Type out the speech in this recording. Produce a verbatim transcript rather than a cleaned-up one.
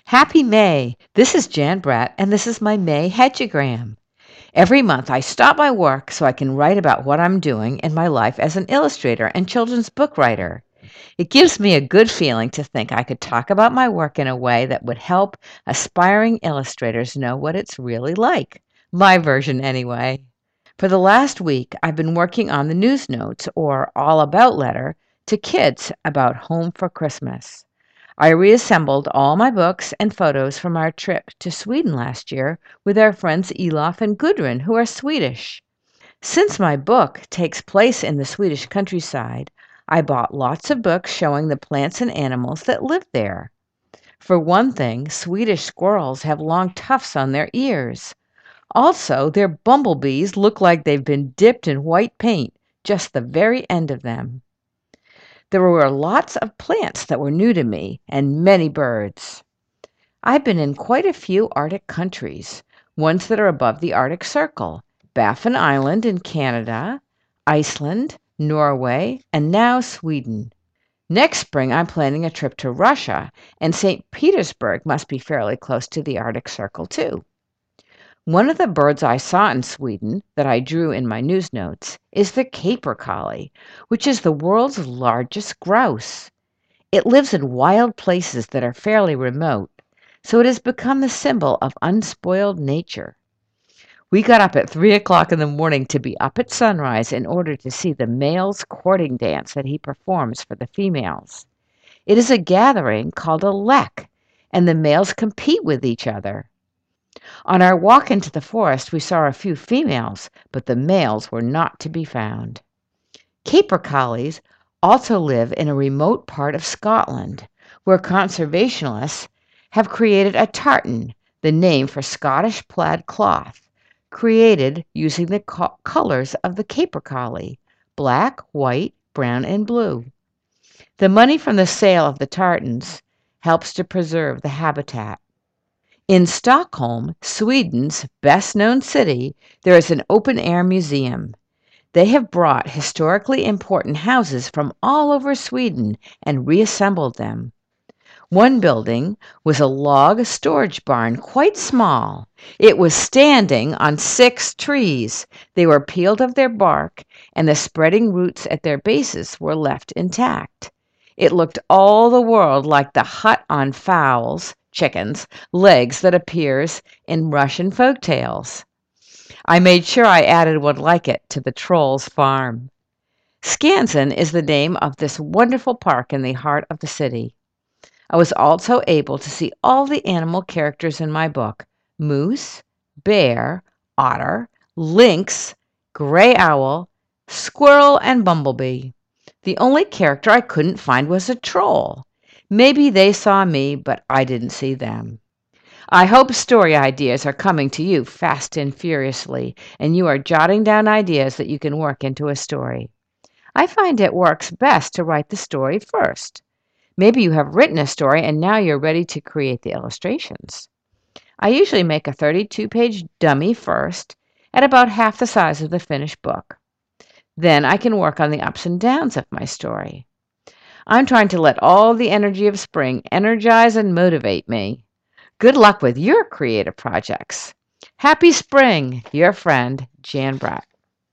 Happy May! This is Jan Bratt, and this is my May Hedgeogram. Every month I stop my work so I can write about what I'm doing in my life as an illustrator and children's book writer. It gives me a good feeling to think I could talk about my work in a way that would help aspiring illustrators know what it's really like. My version, anyway. For the last week, I've been working on the news notes, or all about letter, to kids about home for Christmas. I reassembled all my books and photos from our trip to Sweden last year with our friends Elof and Gudrun, who are Swedish. Since my book takes place in the Swedish countryside, I bought lots of books showing the plants and animals that live there. For one thing, Swedish squirrels have long tufts on their ears. Also, their bumblebees look like they've been dipped in white paint, just the very end of them. There were lots of plants that were new to me, and many birds. I've been in quite a few Arctic countries, ones that are above the Arctic Circle: Baffin Island in Canada, Iceland, Norway, and now Sweden. Next spring, I'm planning a trip to Russia, and Saint Petersburg must be fairly close to the Arctic Circle, too. One of the birds I saw in Sweden that I drew in my news notes is the capercaillie, which is the world's largest grouse. It lives in wild places that are fairly remote, so it has become the symbol of unspoiled nature. We got up at three o'clock in the morning to be up at sunrise in order to see the male's courting dance that he performs for the females. It is a gathering called a lek, and the males compete with each other. On our walk into the forest, we saw a few females, but the males were not to be found. Capercaillies also live in a remote part of Scotland, where conservationists have created a tartan, the name for Scottish plaid cloth, created using the co- colors of the capercaillie: black, white, brown, and blue. The money from the sale of the tartans helps to preserve the habitat. In Stockholm, Sweden's best-known city, there is an open-air museum. They have brought historically important houses from all over Sweden and reassembled them. One building was a log storage barn, quite small. It was standing on six trees. They were peeled of their bark, and the spreading roots at their bases were left intact. It looked all the world like the hut on fowls, chickens, legs that appears in Russian folk tales. I made sure I added one like it to the Troll's farm. Skansen is the name of this wonderful park in the heart of the city. I was also able to see all the animal characters in my book: moose, bear, otter, lynx, gray owl, squirrel, and bumblebee. The only character I couldn't find was a troll. Maybe they saw me, but I didn't see them. I hope story ideas are coming to you fast and furiously, and you are jotting down ideas that you can work into a story. I find it works best to write the story first. Maybe you have written a story and now you're ready to create the illustrations. I usually make a thirty-two page dummy first, at about half the size of the finished book. Then I can work on the ups and downs of my story. I'm trying to let all the energy of spring energize and motivate me. Good luck with your creative projects. Happy spring, your friend, Jan Bratt.